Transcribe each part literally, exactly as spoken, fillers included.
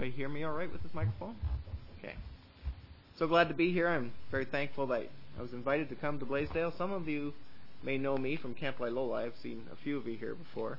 Everybody hear me all right with this microphone? Okay. So glad to be here. I'm very thankful that I was invited to come to Blaisdell. Some of you may know me from Camp Wailola. I've seen a few of you here before.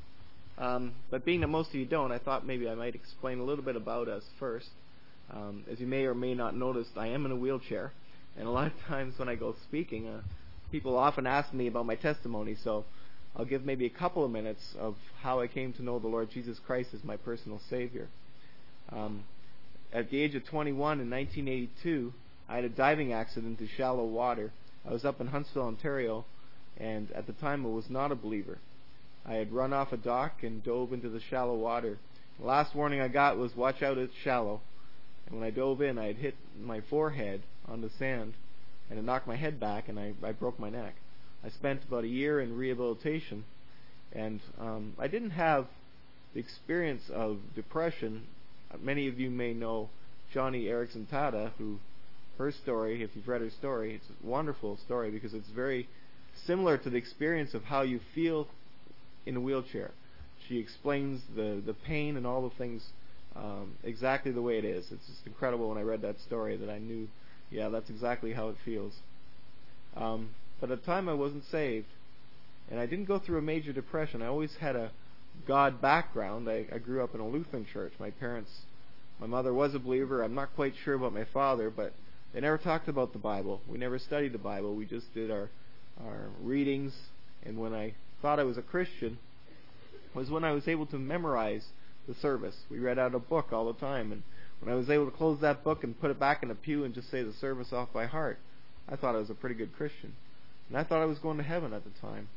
Um, but being that most of you don't, I thought maybe I might explain a little bit about us first. Um, as you may or may not notice, I am in a wheelchair. And a lot of times when I go speaking, uh, people often ask me about my testimony. So I'll give maybe a couple of minutes of how I came to know the Lord Jesus Christ as my personal Savior. Um, at the age of twenty-one in nineteen eighty-two, I had a diving accident into shallow water. I was up in Huntsville, Ontario, and at the time I was not a believer. I had run off a dock and dove into the shallow water. The last warning I got was, watch out, it's shallow. And when I dove in, I had hit my forehead on the sand, and it knocked my head back, and I, I broke my neck. I spent about a year in rehabilitation, and um, I didn't have the experience of depression. Many of you may know Johnny Erickson Tada, who, her story, if you've read her story, it's a wonderful story because it's very similar to the experience of how you feel in a wheelchair. She explains the, the pain and all the things um, exactly the way it is. It's just incredible when I read that story that I knew, yeah, that's exactly how it feels. Um, but at the time I wasn't saved, and I didn't go through a major depression. I always had a God background. I, I grew up in a Lutheran church. My parents, my mother was a believer. I'm not quite sure about my father, but they never talked about the Bible. We never studied the Bible. We just did our, our readings, and when I thought I was a Christian was when I was able to memorize the service. We read out a book all the time, and when I was able to close that book and put it back in a pew and just say the service off by heart, I thought I was a pretty good Christian. And I thought I was going to heaven at the time.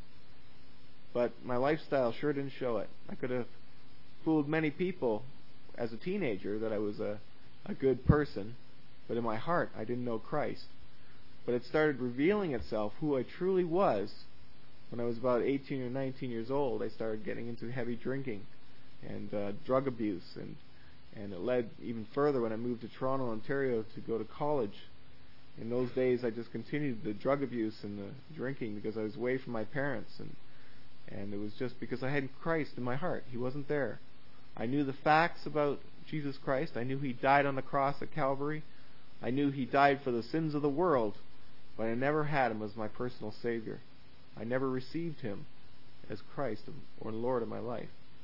But my lifestyle sure didn't show it. I could have fooled many people as a teenager that I was a, a good person, but in my heart I didn't know Christ. But it started revealing itself who I truly was when I was about eighteen or nineteen years old. I started getting into heavy drinking and uh, drug abuse, and and it led even further when I moved to Toronto, Ontario to go to college. In those days I just continued the drug abuse and the drinking because I was away from my parents, and and it was just because I hadn't Christ in my heart. He wasn't there. I knew the facts about Jesus Christ. I knew He died on the cross at Calvary. I knew He died for the sins of the world, but I never had Him as my personal Savior. I never received Him as Christ or Lord of my life.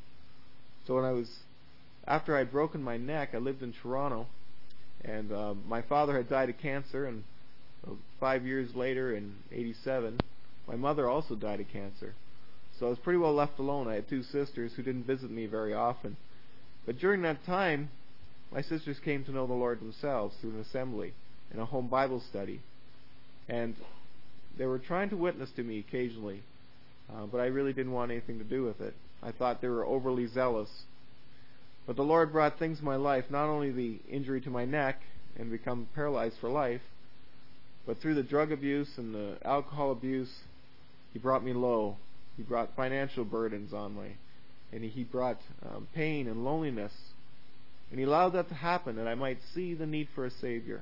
So when I was, after I'd broken my neck, I lived in Toronto, and uh, my father had died of cancer, and uh, five years later, in eighty-seven, my mother also died of cancer. So I was pretty well left alone. I had two sisters who didn't visit me very often. But during that time, my sisters came to know the Lord themselves through an assembly and a home Bible study. And they were trying to witness to me occasionally, uh, but I really didn't want anything to do with it. I thought they were overly zealous. But the Lord brought things in my life, not only the injury to my neck and become paralyzed for life, but through the drug abuse and the alcohol abuse, He brought me low. He brought financial burdens on me, and He brought um, pain and loneliness. And He allowed that to happen, that I might see the need for a Savior.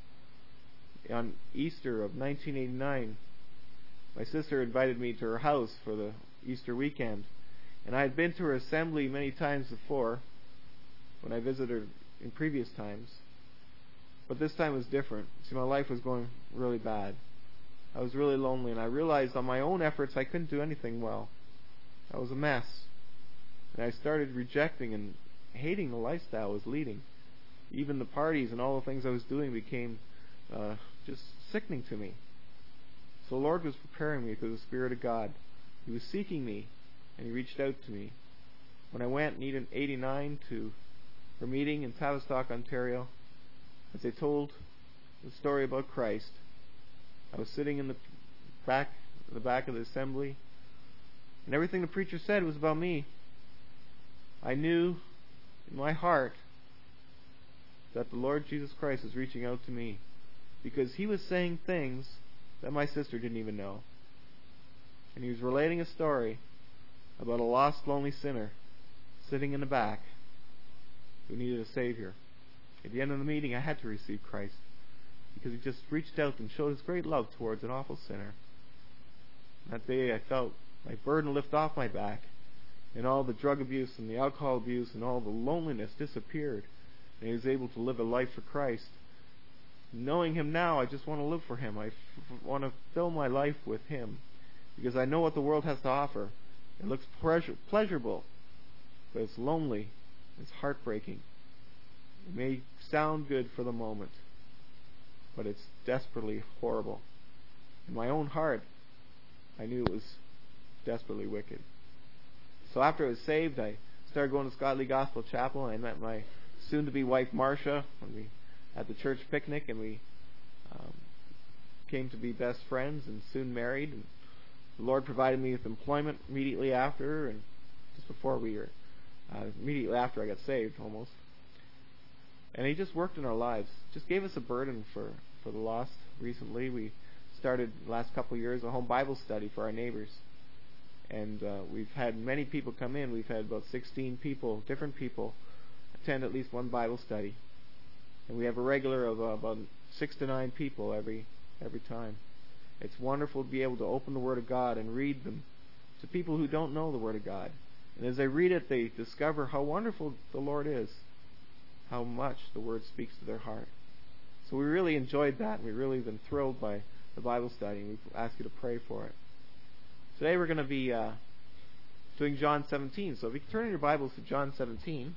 On Easter of nineteen eighty-nine, my sister invited me to her house for the Easter weekend, and I had been to her assembly many times before when I visited her in previous times, but this time was different. See, my life was going really bad. I was really lonely, and I realized on my own efforts I couldn't do anything well. I was a mess, and I started rejecting and hating the lifestyle I was leading. Even the parties and all the things I was doing became uh, just sickening to me. So the Lord was preparing me through the Spirit of God. He was seeking me, and He reached out to me. When I went in eighty-nine to her meeting in Tavistock, Ontario, as I told the story about Christ, I was sitting in the back, the back of the assembly, and everything the preacher said was about me. I knew in my heart that the Lord Jesus Christ was reaching out to me, because He was saying things that my sister didn't even know. And He was relating a story about a lost, lonely sinner sitting in the back who needed a Savior. At the end of the meeting, I had to receive Christ, because He just reached out and showed His great love towards an awful sinner. That day I felt my burden lift off my back, and all the drug abuse and the alcohol abuse and all the loneliness disappeared. and he was able to live a life for Christ. Knowing him now, I just want to live for him. I f- want to fill my life with him, because I know what the world has to offer. It looks pleasure- pleasurable, but it's lonely. It's heartbreaking. It may sound good for the moment, but it's desperately horrible. In my own heart, I knew it was desperately wicked. So after I was saved, I started going to Scott Lee Gospel Chapel, and I met my soon-to-be wife, Marcia, when we at the church picnic, and we um, came to be best friends and soon married. And the Lord provided me with employment immediately after, and just before we were, uh, immediately after I got saved, almost. And He just worked in our lives. Just gave us a burden for, for the lost. Recently, we started, the last couple of years, a home Bible study for our neighbors. And uh, we've had many people come in. We've had about sixteen people, different people, attend at least one Bible study. And we have a regular of uh, about six to nine people every every time. It's wonderful to be able to open the Word of God and read them to people who don't know the Word of God. And as they read it, they discover how wonderful the Lord is, how much the Word speaks to their heart. So we really enjoyed that, and we've really been thrilled by the Bible study, and we ask you to pray for it. Today we're going to be uh, doing John seventeen. So if you can turn in your Bibles to John seventeen.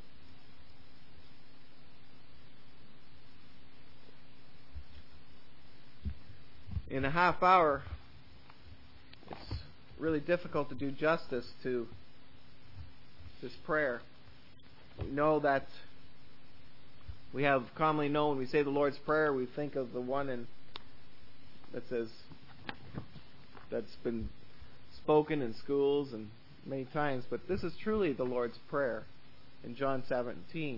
In a half hour, it's really difficult to do justice to this prayer. We know that we have commonly known when we say the Lord's Prayer, we think of the one in, that says, that's been spoken in schools and many times, but this is truly the Lord's Prayer in John seventeen.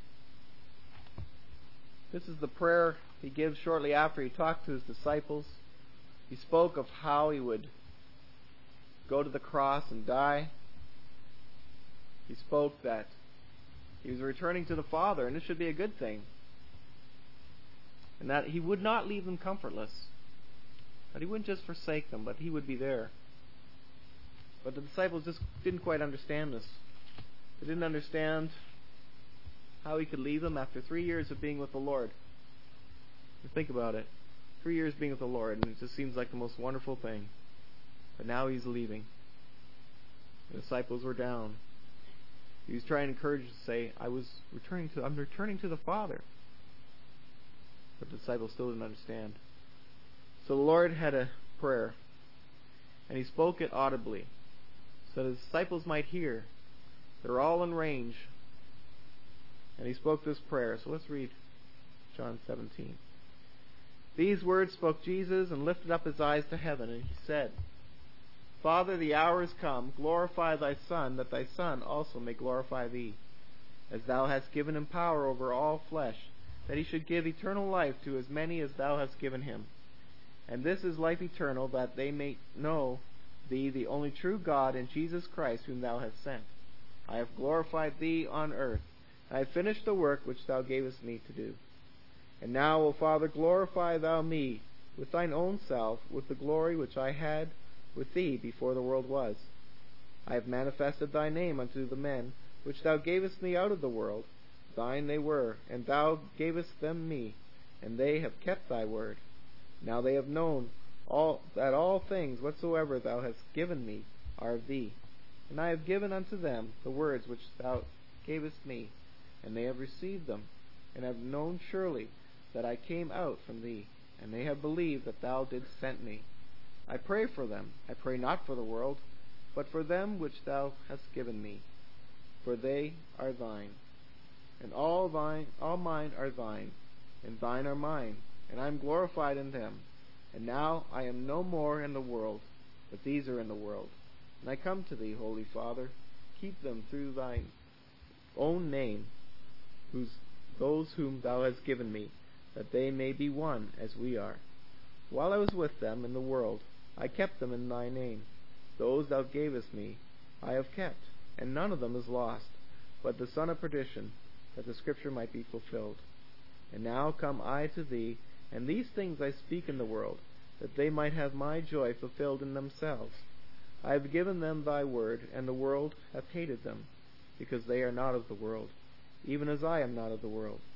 This is the prayer He gives shortly after He talked to His disciples. He spoke of how He would go to the cross and die. He spoke that He was returning to the Father, and this should be a good thing. And that He would not leave them comfortless. That He wouldn't just forsake them, but He would be there. But the disciples just didn't quite understand this. They didn't understand how He could leave them after three years of being with the Lord. Think about it. Three years being with the Lord, and it just seems like the most wonderful thing. But now He's leaving. The disciples were down. He was trying to encourage them to say, I was returning to I'm returning to the Father. But the disciples still didn't understand. So the Lord had a prayer, and He spoke it audibly, so the disciples might hear. They're all in range. And He spoke this prayer. So let's read John seventeen. These words spoke Jesus, and lifted up His eyes to heaven, and He said, Father, the hour is come. Glorify Thy Son, that Thy Son also may glorify Thee, as Thou hast given Him power over all flesh, that He should give eternal life to as many as Thou hast given Him. And this is life eternal, that they may know Thee, the only true God, and Jesus Christ, whom Thou hast sent. I have glorified Thee on earth. I have finished the work which Thou gavest me to do. And now, O Father, glorify Thou me with Thine own self, with the glory which I had with Thee before the world was. I have manifested Thy name unto the men which Thou gavest me out of the world. Thine they were, and Thou gavest them me, and they have kept Thy word. Now they have known all that all things whatsoever Thou hast given me are of Thee. And I have given unto them the words which Thou gavest me, and they have received them, and have known surely that I came out from Thee, and they have believed that Thou didst send me. I pray for them. I pray not for the world, but for them which Thou hast given me, for they are Thine. And all thine, all mine are Thine, and Thine are mine, and I am glorified in them. And now I am no more in the world, but these are in the world. And I come to Thee, Holy Father, keep them through Thine own name, whose those whom Thou hast given me, that they may be one as we are. While I was with them in the world, I kept them in Thy name. Those Thou gavest me, I have kept, and none of them is lost, but the son of perdition, that the Scripture might be fulfilled. And now come I to Thee, and these things I speak in the world, that they might have my joy fulfilled in themselves. I have given them Thy word, and the world hath hated them, because they are not of the world, even as I am not of the world.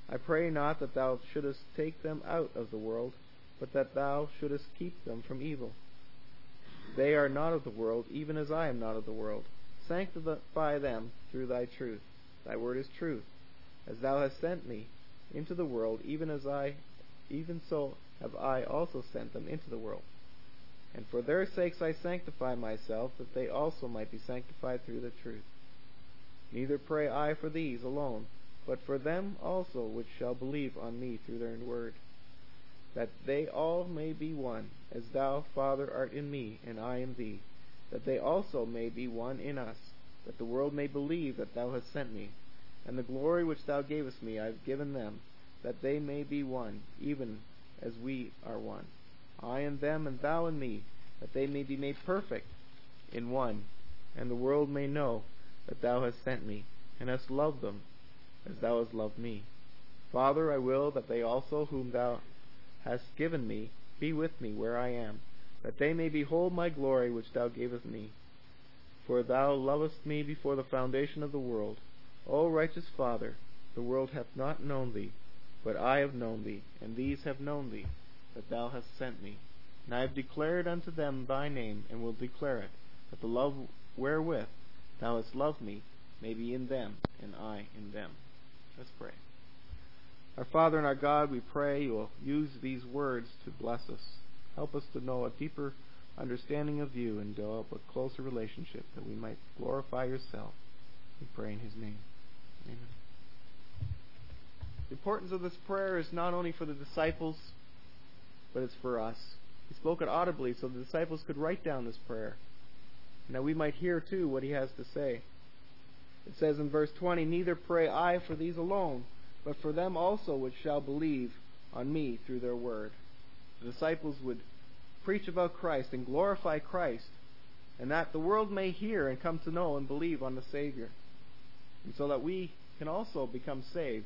I pray not that thou shouldest take them out of the world, but that thou shouldest keep them from evil. They are not of the world, even as I am not of the world. Sanctify them through thy truth. Thy word is truth. As thou hast sent me into the world, even as I, even so have I also sent them into the world. And for their sakes I sanctify myself, that they also might be sanctified through the truth. Neither pray I for these alone, but for them also which shall believe on me through their word, that they all may be one, as thou, Father, art in me, and I in thee, that they also may be one in us, that the world may believe that thou hast sent me. And the glory which thou gavest me I have given them, that they may be one, even as we are one. I in them, and thou in me, that they may be made perfect in one, and the world may know that thou hast sent me, and hast loved them as thou hast loved me. Father, I will that they also whom thou hast given me be with me where I am, that they may behold my glory which thou gavest me. For thou lovest me before the foundation of the world. O righteous Father, the world hath not known thee, but I have known thee, and these have known thee, that thou hast sent me. And I have declared unto them thy name, and will declare it, that the love wherewith thou hast loved me may be in them, and I in them. Let's pray. Our Father and our God, we pray you will use these words to bless us. Help us to know a deeper understanding of you and develop a closer relationship, that we might glorify yourself. We pray in his name. Amen. The importance of this prayer is not only for the disciples, but it's for us. He spoke it audibly so the disciples could write down this prayer, and that we might hear too what he has to say. It says in verse twenty, Neither pray I for these alone, but for them also which shall believe on me through their word. The disciples would preach about Christ and glorify Christ, and that the world may hear and come to know and believe on the Savior, and so that we can also become saved.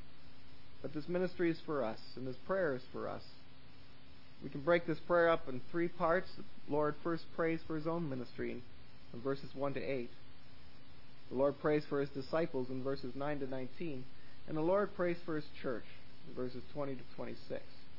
But this ministry is for us, and this prayer is for us. We can break this prayer up in three parts. The Lord first prays for his own ministry in, in verses one to eight. The Lord prays for his disciples in verses nine to nineteen. And the Lord prays for his church in verses twenty to twenty-six.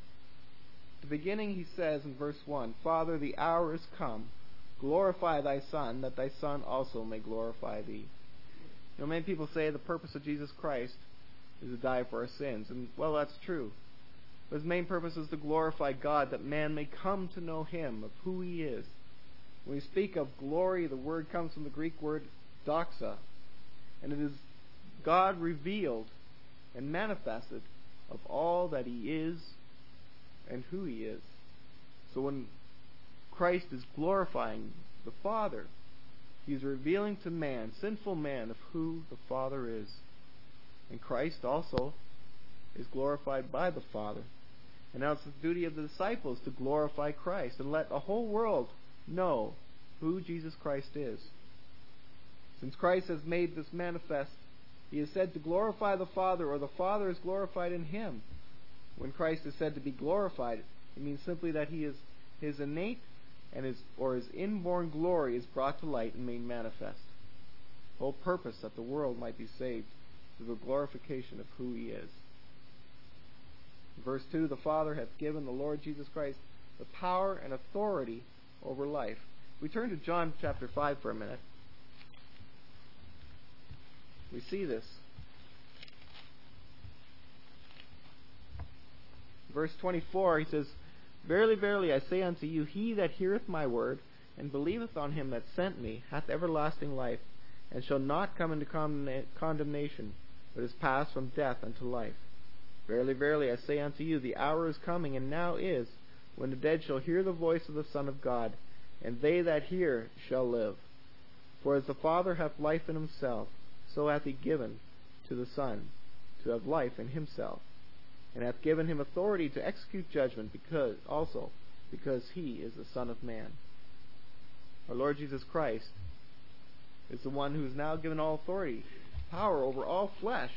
At the beginning he says in verse one, Father, the hour is come. Glorify thy Son, that thy Son also may glorify thee. You know, many people say the purpose of Jesus Christ is to die for our sins. And, well, that's true. But his main purpose is to glorify God, that man may come to know him, of who he is. When we speak of glory, the word comes from the Greek word doxa. And it is God revealed and manifested of all that he is and who he is. So when Christ is glorifying the Father, he is revealing to man, sinful man, of who the Father is. And Christ also is glorified by the Father. And now it's the duty of the disciples to glorify Christ and let the whole world know who Jesus Christ is. Since Christ has made this manifest, he is said to glorify the Father, or the Father is glorified in him. When Christ is said to be glorified, it means simply that he is his innate and his or his inborn glory is brought to light and made manifest. The whole purpose that the world might be saved through the glorification of who he is. In verse two, the Father hath given the Lord Jesus Christ the power and authority over life. We turn to John chapter five for a minute. We see this. Verse twenty-four, he says, Verily, verily, I say unto you, he that heareth my word, and believeth on him that sent me, hath everlasting life, and shall not come into condemnation, but is passed from death unto life. Verily, verily, I say unto you, the hour is coming, and now is, when the dead shall hear the voice of the Son of God, and they that hear shall live. For as the Father hath life in himself, so hath he given to the Son to have life in himself, and hath given him authority to execute judgment, because also because he is the Son of Man. Our Lord Jesus Christ is the one who is now given all authority, power over all flesh.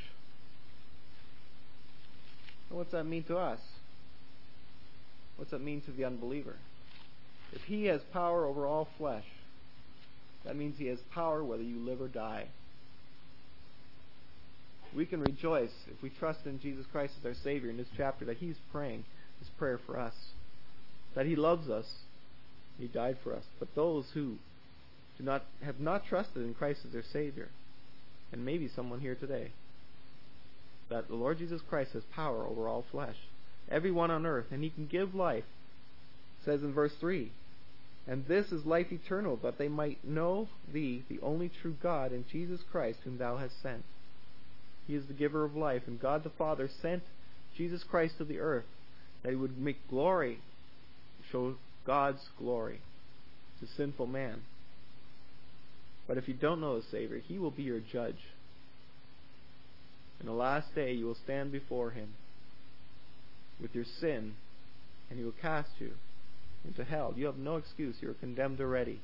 And what's that mean to us? What's that mean to the unbeliever? If he has power over all flesh, that means he has power whether you live or die. we can rejoice if we trust in Jesus Christ as our Savior in this chapter, that He's praying this prayer for us, that He loves us, He died for us. But those who do not have not trusted in Christ as their Savior, and maybe someone here today, that the Lord Jesus Christ has power over all flesh, everyone on earth, and He can give life. It says in verse three, and this is life eternal, that they might know Thee, the only true God, and Jesus Christ, whom Thou hast sent. He is the giver of life, and God the Father sent Jesus Christ to the earth, that He would make glory, show God's glory to sinful man. But if you don't know the Savior, He will be your judge. In the last day you will stand before Him with your sin, and He will cast you into hell. You have no excuse. You are condemned already.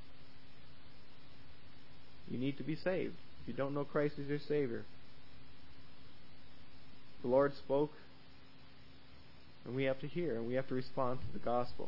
You need to be saved. If you don't know Christ as your Savior, the Lord spoke, and we have to hear, and we have to respond to the gospel.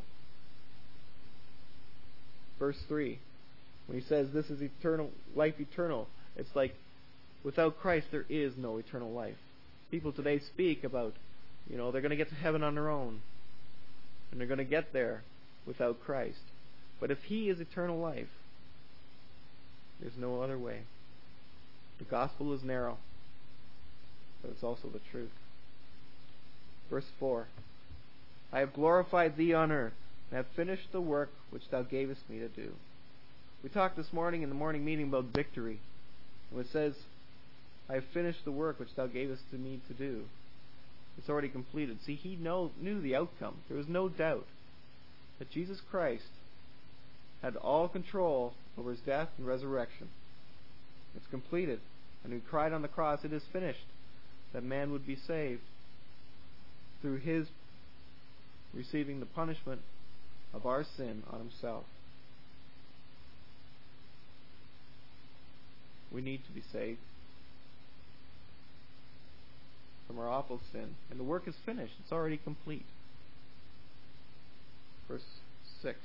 Verse three, when He says this is eternal life eternal, it's like without Christ there is no eternal life. People today speak about, you know, they're going to get to heaven on their own, and they're going to get there without Christ. But if He is eternal life, there's no other way. The gospel is narrow, but it's also the truth. Verse four, I have glorified Thee on earth, and have finished the work which Thou gavest me to do. We talked this morning in the morning meeting about victory. And it says, I have finished the work which Thou gavest to me to do. It's already completed. See, He know, knew the outcome. There was no doubt that Jesus Christ had all control over His death and resurrection. It's completed. And He cried on the cross, it is finished, that man would be saved through His receiving the punishment of our sin on Himself. We need to be saved from our awful sin. And the work is finished. It's already complete. Verse six.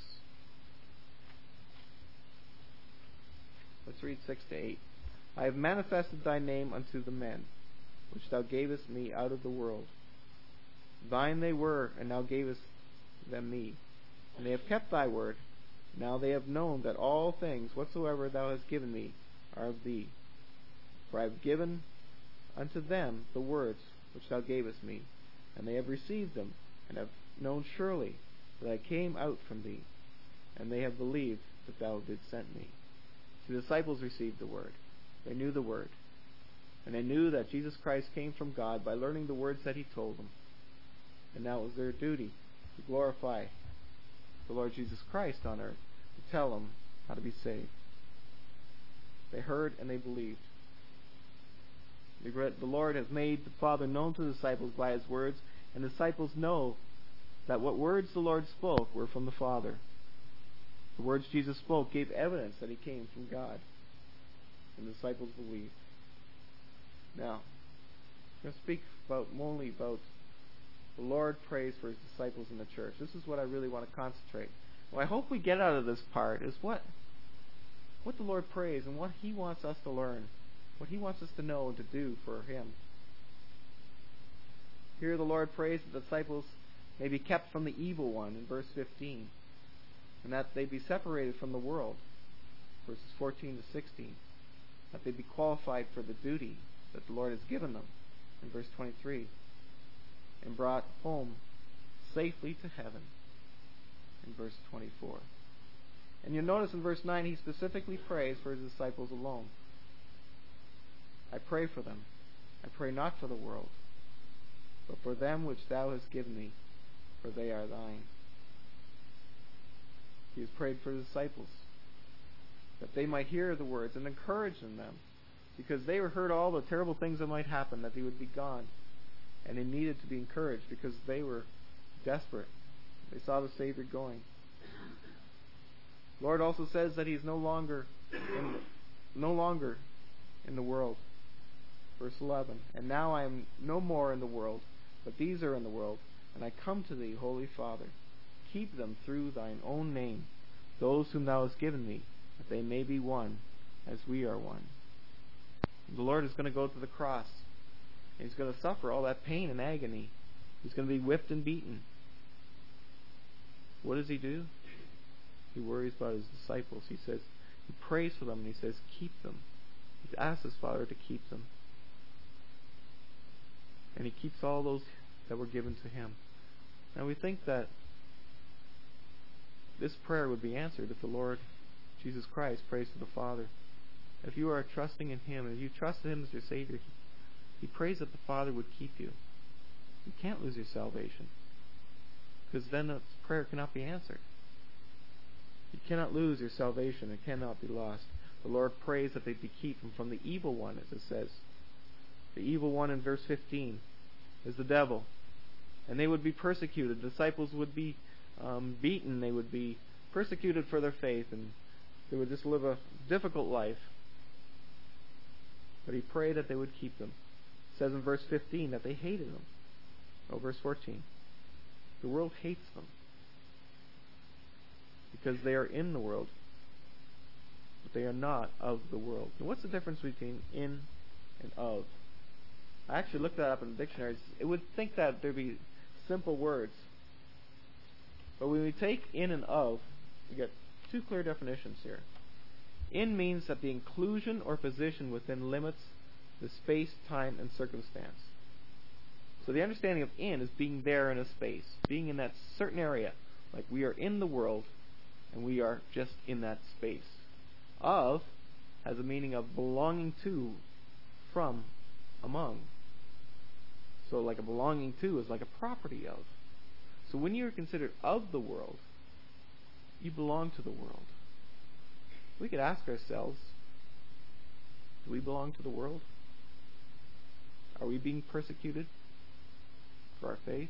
Let's read six to eight. I have manifested Thy name unto the men, which Thou gavest me out of the world. Thine they were, and Thou gavest them me. And they have kept Thy word. Now they have known that all things whatsoever Thou hast given me are of Thee. For I have given unto them the words which Thou gavest me, and they have received them, and have known surely that I came out from Thee, and they have believed that Thou didst send me. The disciples received the word. They knew the word. And they knew that Jesus Christ came from God by learning the words that He told them. And now it was their duty to glorify the Lord Jesus Christ on earth, to tell them how to be saved. They heard and they believed. The Lord has made the Father known to the disciples by His words, and the disciples know that what words the Lord spoke were from the Father. The words Jesus spoke gave evidence that He came from God, and the disciples believed. Now, I'm going to speak about only about the Lord prays for His disciples in the church. This is what I really want to concentrate. What I hope we get out of this part is what what the Lord prays and what He wants us to learn, what He wants us to know and to do for Him. Here the Lord prays that the disciples may be kept from the evil one in verse fifteen, and that they be separated from the world, verses fourteen to sixteen, that they be qualified for the duty that the Lord has given them in verse twenty-three, and brought home safely to heaven in verse twenty-four. And you'll notice in verse nine He specifically prays for His disciples alone. I pray for them. I pray not for the world, but for them which Thou hast given me, for they are Thine. He has prayed for the disciples, that they might hear the words and encourage in them, because they heard all the terrible things that might happen, that He would be gone, and they needed to be encouraged because they were desperate. They saw the Savior going. The Lord also says that He's no longer in the, no longer in the world. Verse eleven, and now I am no more in the world, but these are in the world, and I come to Thee, Holy Father. Keep them through Thine own name, those whom Thou hast given me, that they may be one, as we are one. The Lord is going to go to the cross. And He's going to suffer all that pain and agony. He's going to be whipped and beaten. What does He do? He worries about His disciples. He says, He prays for them, and He says, keep them. He asks His Father to keep them. And He keeps all those that were given to Him. Now we think that this prayer would be answered if the Lord Jesus Christ prays to the Father. If you are trusting in Him, and if you trust Him as your Savior, He, he prays that the Father would keep you. You can't lose your salvation, because then the prayer cannot be answered. You cannot lose your salvation. It cannot be lost. The Lord prays that they be kept from, from the evil one, as it says. The evil one in verse fifteen is the devil. And they would be persecuted. The disciples would be um, beaten. They would be persecuted for their faith. And they would just live a difficult life. But He prayed that they would keep them. It says in verse fifteen that they hated them. Oh, verse fourteen. The world hates them, because they are in the world, but they are not of the world. And what's the difference between in and of? I actually looked that up in the dictionary. It would think that there'd be simple words. But when we take in and of, we get two clear definitions here. In means that the inclusion or position within limits the space, time, and circumstance. So the understanding of in is being there in a space, being in that certain area. Like we are in the world, and we are just in that space. Of has a meaning of belonging to, from, among. So like a belonging to is like a property of. So when you're considered of the world, you belong to the world. We could ask ourselves, do we belong to the world? Are we being persecuted for our faith?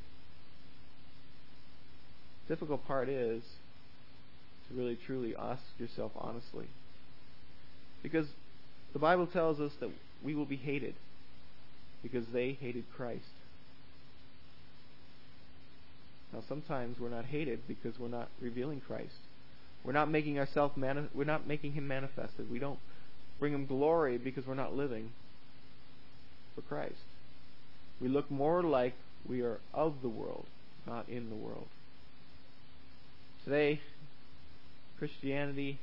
The difficult part is to really truly ask yourself honestly, because the Bible tells us that we will be hated because they hated Christ. Now sometimes we're not hated because we're not revealing Christ. We're not making ourselves mani- we're not making Him manifested. We don't bring Him glory because we're not living for Christ. We look more like we are of the world, not in the world. Today, Christianity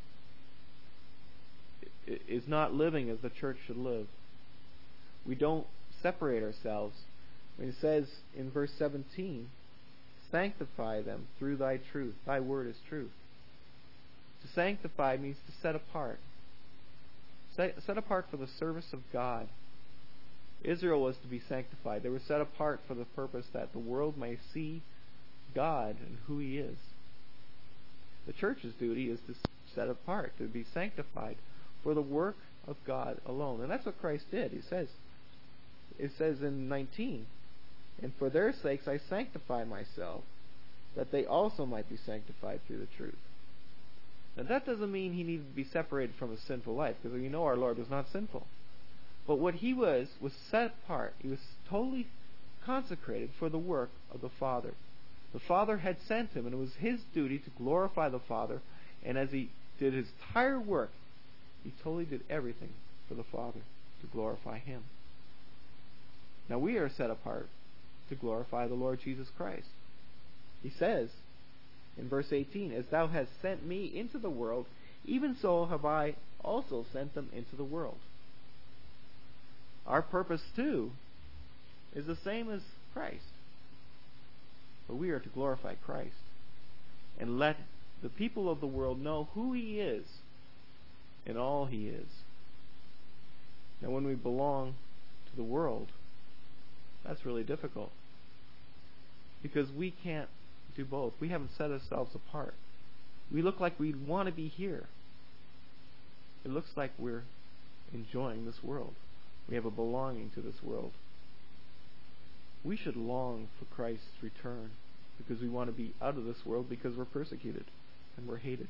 is not living as the church should live. We don't separate ourselves. When it says in verse seventeen, sanctify them through thy truth. Thy word is truth. To sanctify means to set apart. Set, set apart for the service of God. Israel was to be sanctified. They were set apart for the purpose that the world may see God and who He is. The church's duty is to set apart, to be sanctified for the work of God alone. And that's what Christ did. He says, it says in nineteen, and for their sakes I sanctify myself, that they also might be sanctified through the truth. Now that doesn't mean He needed to be separated from a sinful life, because we know our Lord was not sinful. But what He was, was set apart. He was totally consecrated for the work of the Father. The Father had sent Him, and it was His duty to glorify the Father. And as He did His entire work, He totally did everything for the Father to glorify Him. Now we are set apart to glorify the Lord Jesus Christ. He says in verse eighteen, as thou hast sent me into the world, even so have I also sent them into the world. Our purpose too is the same as Christ. But we are to glorify Christ and let the people of the world know who He is and all He is. Now when we belong to the world, that's really difficult, because we can't do both. We haven't set ourselves apart. We look like we want to be here. It looks like we're enjoying this world. We have a belonging to this world. We should long for Christ's return, because we want to be out of this world, because we're persecuted and we're hated.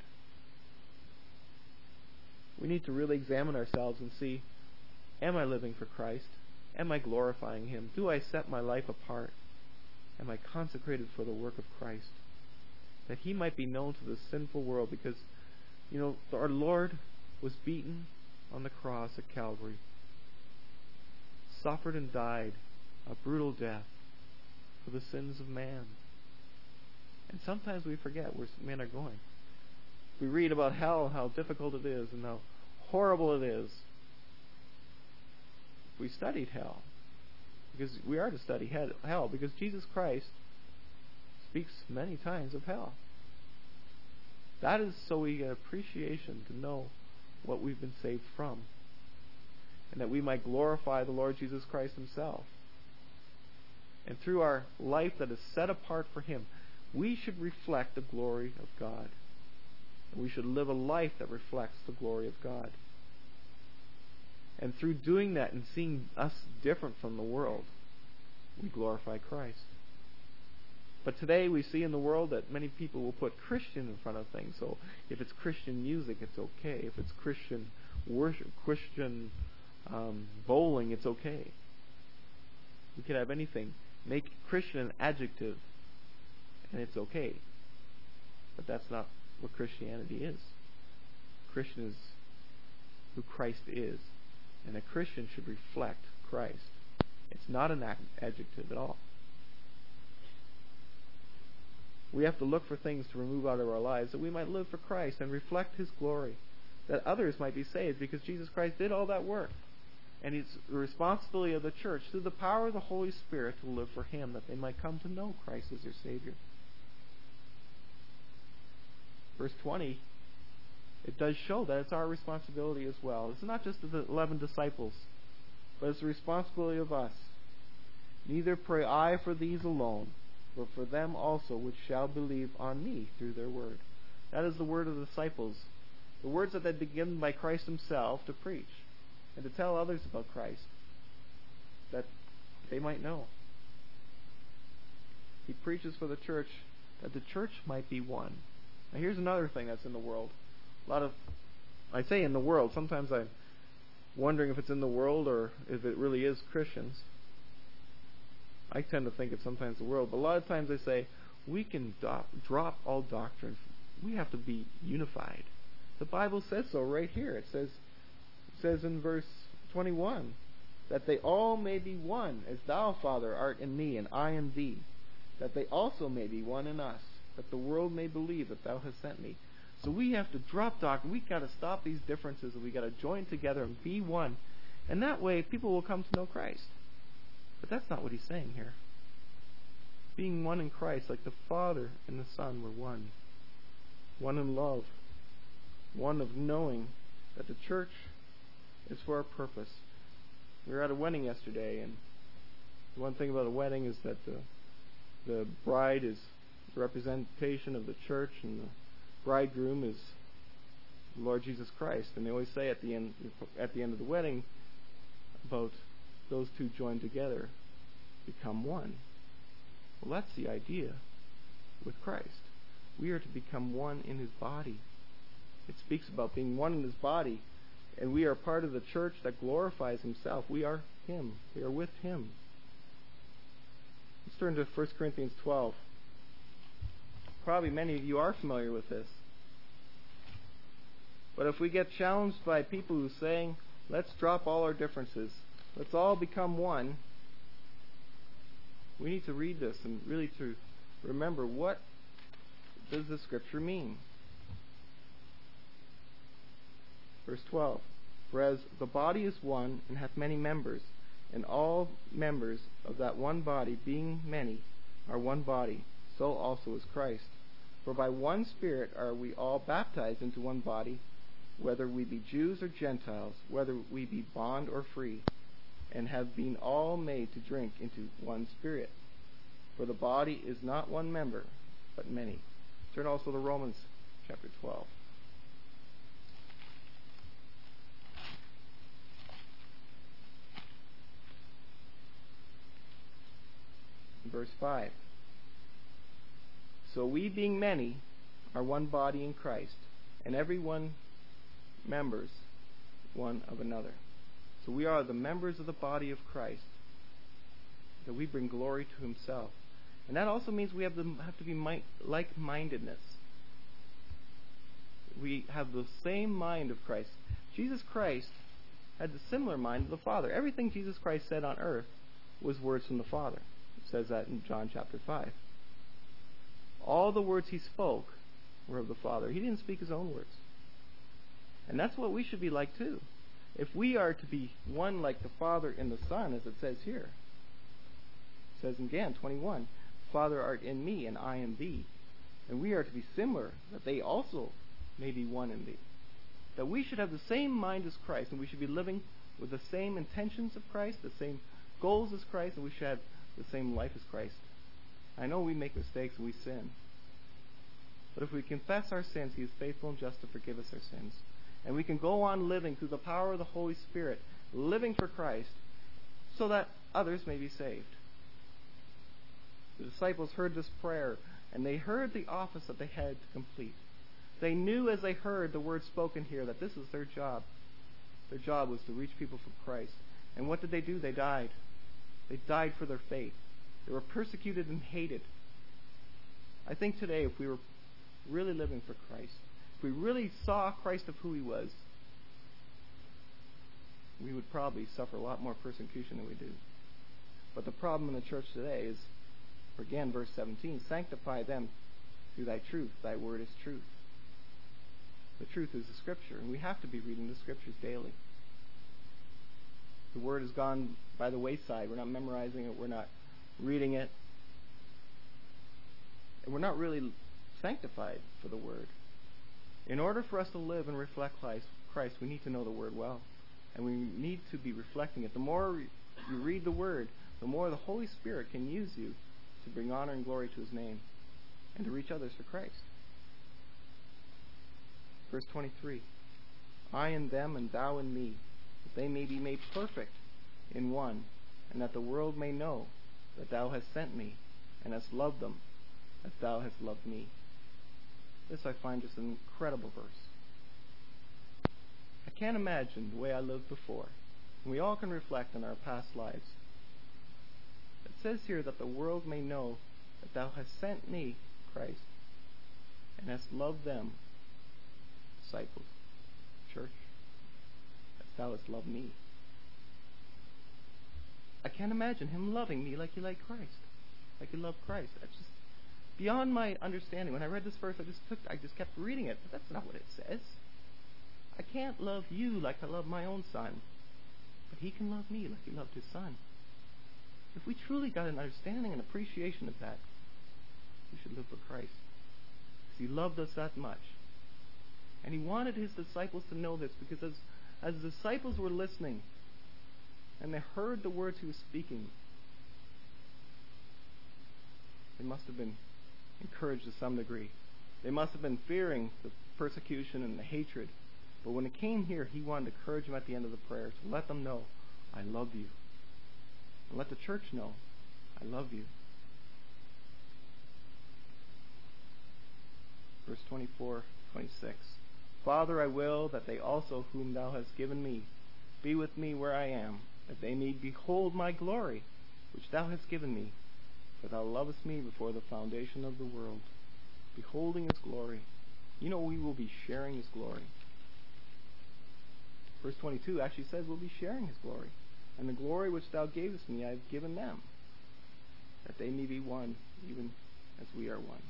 We need to really examine ourselves and see, am I living for Christ? Am I glorifying Him? Do I set my life apart? Am I consecrated for the work of Christ? That He might be known to the sinful world, because, you know, our Lord was beaten on the cross at Calvary. suffered and died a brutal death for the sins of man. And sometimes we forget where men are going. We read about hell, how difficult it is, and how horrible it is. We studied hell, because we are to study hell, because Jesus Christ speaks many times of hell. That is so we get appreciation to know what we've been saved from, and that we might glorify the Lord Jesus Christ himself. And through our life that is set apart for him, we should reflect the glory of God. And we should live a life that reflects the glory of God. And through doing that and seeing us different from the world, we glorify Christ. But today we see in the world that many people will put Christian in front of things. So if it's Christian music, it's okay. If it's Christian worship, Christian um, bowling, it's okay. We could have anything. Make Christian an adjective, and it's okay. But that's not what Christianity is. Christian is who Christ is. And a Christian should reflect Christ. It's not an adjective at all. We have to look for things to remove out of our lives that we might live for Christ and reflect his glory, that others might be saved, because Jesus Christ did all that work. And it's the responsibility of the church, through the power of the Holy Spirit, to live for him, that they might come to know Christ as their Savior. Verse twenty, it does show that it's our responsibility as well. It's not just the eleven disciples, but it's the responsibility of us. Neither pray I for these alone, but for them also which shall believe on me through their word. That is the word of the disciples. The words that had been given by Christ himself to preach and to tell others about Christ, that they might know. He preaches for the church, that the church might be one. Now here's another thing that's in the world. A lot of, I say in the world, sometimes I'm wondering if it's in the world or if it really is Christians. I tend to think it's sometimes the world, but a lot of times I say, we can do- drop all doctrine. We have to be unified. The Bible says so right here. It says, it says in verse twenty-one, that they all may be one, as thou, Father, art in me, and I in thee, that they also may be one in us, that the world may believe that thou hast sent me. So we have to drop doctrine. We've got to stop these differences, and we've got to join together and be one. And that way, people will come to know Christ. But that's not what he's saying here. Being one in Christ, like the Father and the Son were one. One in love. One of knowing that the church is for a purpose. We were at a wedding yesterday, and the one thing about a wedding is that the, the bride is the representation of the church, and the bridegroom is the Lord Jesus Christ. And they always say at the end, at the end of the wedding about those two joined together become one. Well, that's the idea with Christ. We are to become one in his body. It speaks about being one in his body, and we are part of the church that glorifies himself. We are him. We are with him. Let's turn to First Corinthians twelve. Probably many of you are familiar with this. But if we get challenged by people who are saying, let's drop all our differences, let's all become one, we need to read this and really to remember, what does the scripture mean? Verse twelve, for as the body is one and hath many members, and all members of that one body, being many, are one body, so also is Christ. For by one Spirit are we all baptized into one body, whether we be Jews or Gentiles, whether we be bond or free, and have been all made to drink into one Spirit. For the body is not one member, but many. Turn also to Romans chapter twelve. Verse five. So we, being many, are one body in Christ, and every one members one of another. So we are the members of the body of Christ, that we bring glory to himself. And that also means we have, the, have to be mi- like-mindedness. We have the same mind of Christ. Jesus Christ had the similar mind of the Father. Everything Jesus Christ said on earth was words from the Father. It says that in John chapter five. All the words he spoke were of the Father. He didn't speak his own words. And that's what we should be like too. If we are to be one like the Father and the Son, as it says here, it says in John twenty-one, Father art in me, and I in thee. And we are to be similar, that they also may be one in thee. That we should have the same mind as Christ, and we should be living with the same intentions of Christ, the same goals as Christ, and we should have the same life as Christ. I know we make mistakes and we sin. But if we confess our sins, he is faithful and just to forgive us our sins. And we can go on living through the power of the Holy Spirit, living for Christ, so that others may be saved. The disciples heard this prayer, and they heard the office that they had to complete. They knew as they heard the word spoken here that this was their job. Their job was to reach people for Christ. And what did they do? They died. They died for their faith. They were persecuted and hated. I think today, if we were really living for Christ, if we really saw Christ of who he was, we would probably suffer a lot more persecution than we do. But the problem in the church today is, again, verse seventeen, sanctify them through thy truth. Thy word is truth. The truth is the Scripture, and we have to be reading the Scriptures daily. The word has gone by the wayside. We're not memorizing it. We're not reading it. And we're not really sanctified for the word. In order for us to live and reflect Christ, we need to know the word well. And we need to be reflecting it. The more you read the word, the more the Holy Spirit can use you to bring honor and glory to his name and to reach others for Christ. Verse twenty-three, I in them and thou in me, that they may be made perfect in one, and that the world may know that thou hast sent me, and hast loved them as thou hast loved me. This I find just an incredible verse. I can't imagine the way I lived before. And we all can reflect on our past lives. It says here that the world may know that thou hast sent me, Christ, and hast loved them, disciples, church, as thou hast loved me. I can't imagine him loving me like he liked Christ, like he loved Christ. That's just beyond my understanding. When I read this verse, I just took, I just kept reading it, but that's not what it says. I can't love you like I love my own son, but he can love me like he loved his son. If we truly got an understanding and appreciation of that, we should live for Christ, because he loved us that much. And he wanted his disciples to know this, because as, as the disciples were listening and they heard the words he was speaking, they must have been encouraged to some degree. They must have been fearing the persecution and the hatred. But when it came here, he wanted to encourage them at the end of the prayer to let them know, I love you. And let the church know, I love you. Verse twenty-four, twenty-six. Father, I will that they also whom thou hast given me be with me where I am, that they may behold my glory, which thou hast given me. For thou lovest me before the foundation of the world. Beholding his glory. You know we will be sharing his glory. Verse twenty-two actually says we'll be sharing his glory. And the glory which thou gavest me I have given them, that they may be one, even as we are one.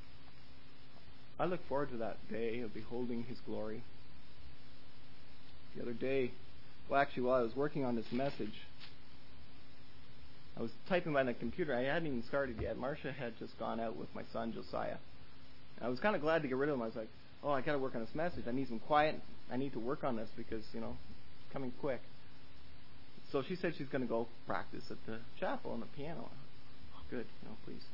I look forward to that day of beholding his glory. The other day, well actually while I was working on this message, I was typing by the computer. I hadn't even started yet. Marcia had just gone out with my son Josiah. I was kind of glad to get rid of him. I was like, oh, I got to work on this message. I need some quiet. I need to work on this because, you know, it's coming quick. So she said she's going to go practice at the chapel on the piano. Oh, good. You know, please.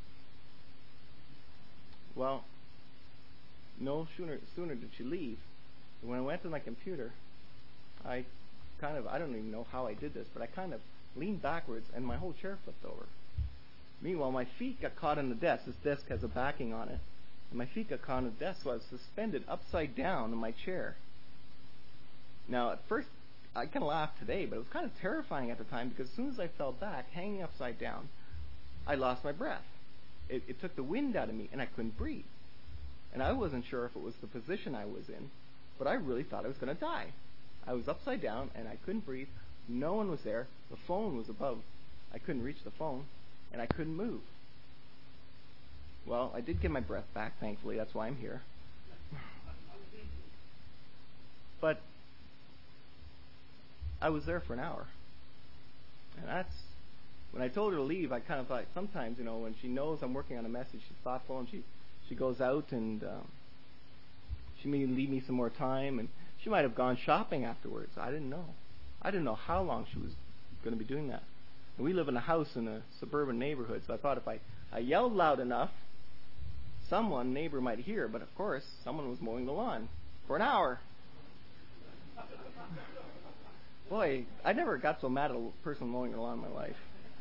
Well, no sooner, sooner did she leave. When I went to my computer, I kind of, I don't even know how I did this, but I kind of leaned backwards and my whole chair flipped over. Meanwhile, my feet got caught in the desk. This desk has a backing on it. And my feet got caught in the desk, so I was suspended upside down in my chair. Now, at first, I kind of laughed today, but it was kind of terrifying at the time because as soon as I fell back, hanging upside down, I lost my breath. It, it took the wind out of me, and I couldn't breathe. And I wasn't sure if it was the position I was in, but I really thought I was going to die. I was upside down, and I couldn't breathe. No one was there. The phone was above. I couldn't reach the phone, and I couldn't move. Well, I did get my breath back, thankfully. That's why I'm here. But I was there for an hour. And that's, when I told her to leave, I kind of thought, sometimes, you know, when she knows I'm working on a message, she's thoughtful, and she, she goes out, and um, she may leave me some more time, and she might have gone shopping afterwards. I didn't know. I didn't know how long she was going to be doing that. And we live in a house in a suburban neighborhood, so I thought if I, I yelled loud enough, someone, neighbor, might hear. But of course, someone was mowing the lawn for an hour. Boy, I never got so mad at a person mowing the lawn in my life.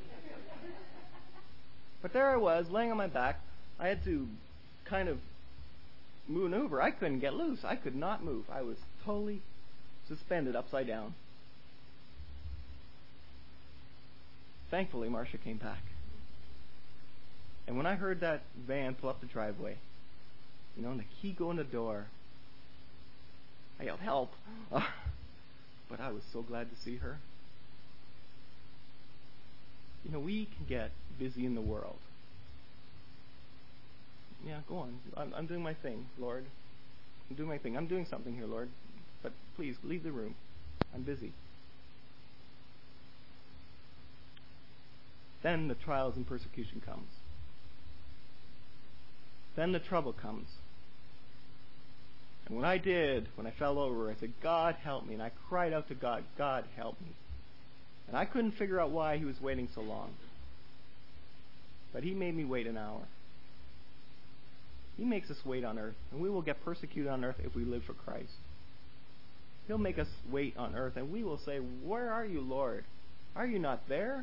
But there I was, laying on my back. I had to kind of maneuver. I couldn't get loose. I could not move. I was totally suspended upside down. Thankfully, Marcia came back. And when I heard that van pull up the driveway, you know, and the key go in the door, I yelled, "Help!" Uh, but I was so glad to see her. You know, we can get busy in the world. Yeah, go on. I'm, I'm doing my thing, Lord. I'm doing my thing. I'm doing something here, Lord. But please, leave the room. I'm busy. Then the trials and persecution comes. Then the trouble comes. And what I did, when I fell over, I said, "God, help me." And I cried out to God, "God, help me." And I couldn't figure out why he was waiting so long. But he made me wait an hour. He makes us wait on earth, and we will get persecuted on earth if we live for Christ. He'll make us wait on earth, and we will say, "Where are you, Lord? Are you not there?"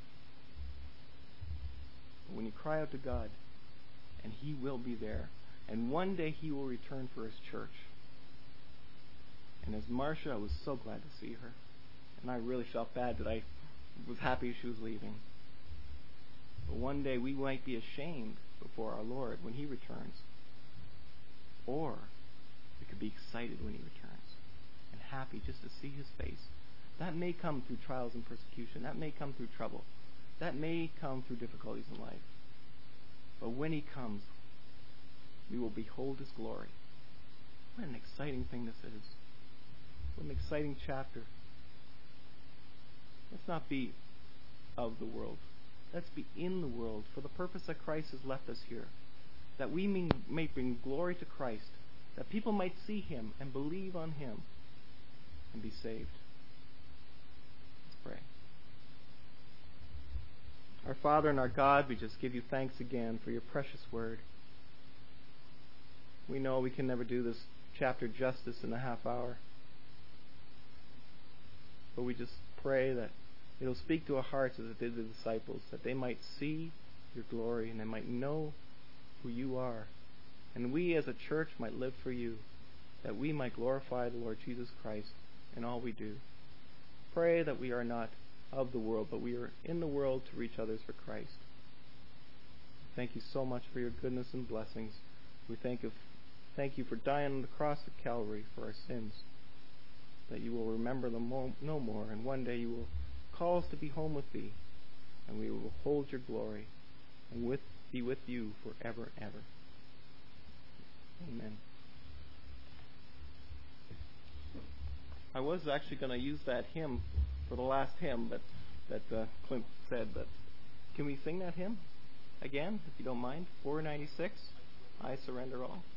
But when you cry out to God, and he will be there, and one day he will return for his church. And as Marcia, I was so glad to see her, and I really felt bad that I was happy she was leaving. But one day we might be ashamed before our Lord when he returns, or we could be excited when he returns and happy just to see his face. That may come through trials and persecution. That may come through trouble. That may come through difficulties in life. But when he comes, we will behold his glory. What an exciting thing this is. What an exciting chapter. Let's not be of the world. Let's be in the world for the purpose that Christ has left us here. That we may bring glory to Christ. That people might see him and believe on him and be saved. Let's pray. Our Father and our God, we just give you thanks again for your precious word. We know we can never do this chapter justice in a half hour. But we just pray that it'll speak to our hearts as it did the disciples, that they might see your glory and they might know who you are. And we as a church might live for you, that we might glorify the Lord Jesus Christ in all we do. Pray that we are not of the world, but we are in the world to reach others for Christ. Thank you so much for your goodness and blessings. We thank you, thank you for dying on the cross of Calvary for our sins, that you will remember them mo- no more, and one day you will call us to be home with thee, and we will hold your glory and with, be with you forever and ever. Amen. I was actually going to use that hymn for the last hymn that, that uh, Clint said, but can we sing that hymn again, if you don't mind? four ninety-six, I Surrender All.